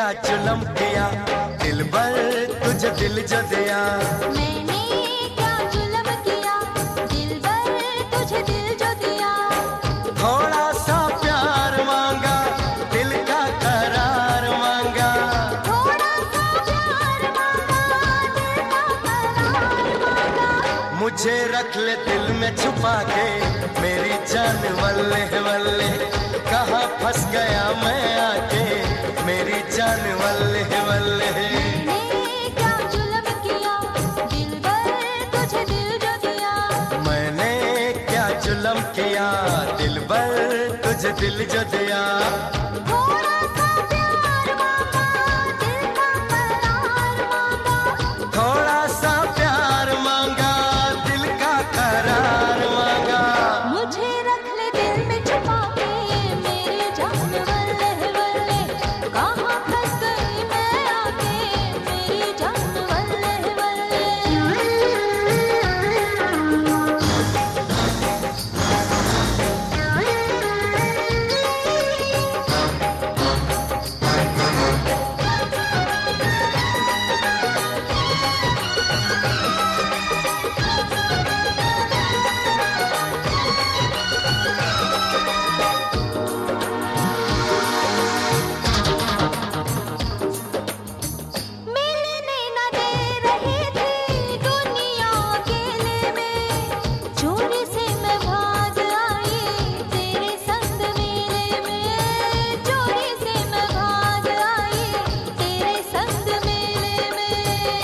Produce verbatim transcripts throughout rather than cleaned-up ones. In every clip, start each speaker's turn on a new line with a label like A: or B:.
A: क्या जुल्म किया दिल भर तुझे दिल जो दिया।
B: मैंने क्या जुल्म किया दिल भर तुझे दिल जो दिया।
A: थोड़ा सा प्यार मांगा दिल का करार मांगा।
B: थोड़ा सा प्यार मांगा दिल का करार मांगा।
A: मुझे रख ले दिल में छुपा के मेरी जान वल्ले वल्ले। कहाँ फंस गया मैं आके मेरी जान वल्ले वल्ले।
B: मैंने क्या जुल्म किया दिल भर तुझे दिल जो दिया।
A: मैंने क्या जुल्म किया दिल भर तुझे दिल जो दिया।
B: थोड़ा सा प्यार मांगा दिल का करार मांगा।
A: थोड़ा सा प्यार मांगा दिल का करार मांगा।
B: मुझे रख ले दिल में छुपा के मेरी जान वल्ले वल्ले। कहाँ फंस गई मैं आके मेरी जान वल्ले वल्ले। मिलने न दे रही थी दुनिया अकेले में। चोरी से मैं भाग आई तेरे संग मेले में। चोरी से मैं भाग आई तेरे संग मेले में।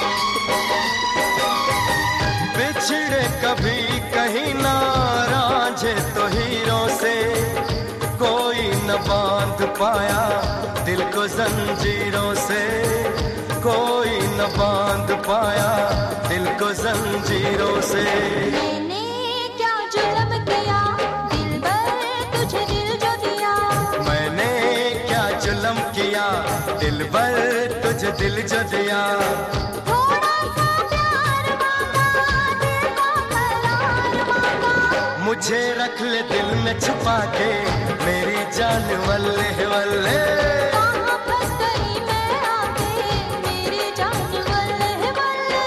A: बिछड़े कभी कहीं ना रांझे तो हीरों से। कोई न बांध पाया दिल को जंजीरों से। कोई न बांध पाया दिल को जंजीरों से।
B: मैंने क्या जुल्म किया दिल भर तुझे दिल जो दिया।
A: मैंने क्या जुल्म किया दिल भर तुझे दिल जो दिया।
B: थोड़ा सा प्यार मांगा दिल का करार मांगा।
A: मुझे रख ले दिल में छुपा के मेरी जान वल्ले वल्ले।
B: कहाँ फंस गई मैं आके मेरी जान वल्ले वल्ले।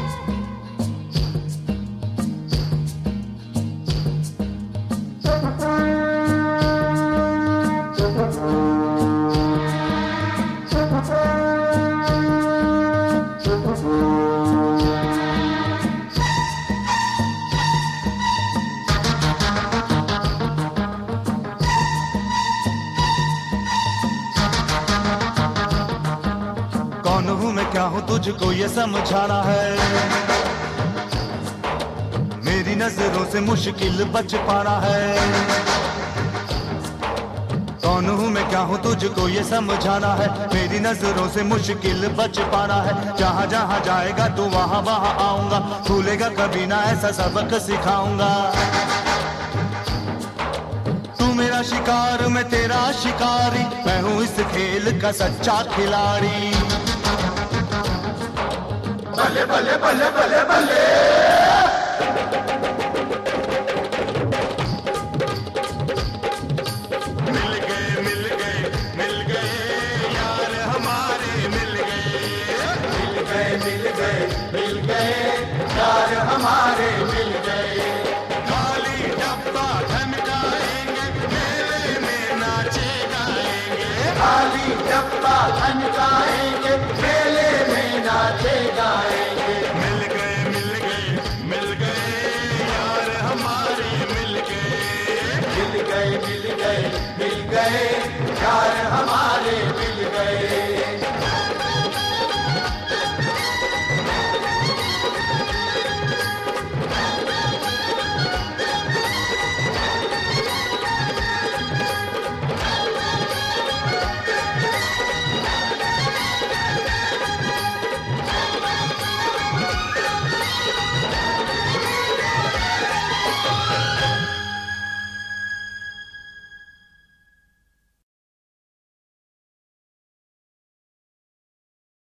C: कौन हूँ मैं क्या हूँ तुझको ये समझाना है। मेरी नजरों से मुश्किल बच पाना है। कौन हूँ मैं क्या हूँ तुझको ये समझाना है। मेरी नजरों से मुश्किल बच पाना है। जहाँ जहाँ जाएगा तू वहाँ वहाँ आऊंगा। भूलेगा कभी ना ऐसा सबक सिखाऊंगा। तू मेरा शिकार मैं तेरा शिकारी। मैं हूँ इस खेल का सच्चा खिलाड़ी।
A: बल्ले बल्ले बल्ले बल्ले बल्ले।
C: मिल गए मिल गए मिल गए यार हमारे मिल गए।
A: मिल गए मिल गए मिल गए यार हमारे मिल गए।
C: खाली डब्बा धमकाएंगे मेले में नाचे गाएंगे।
A: खाली डब्बा धन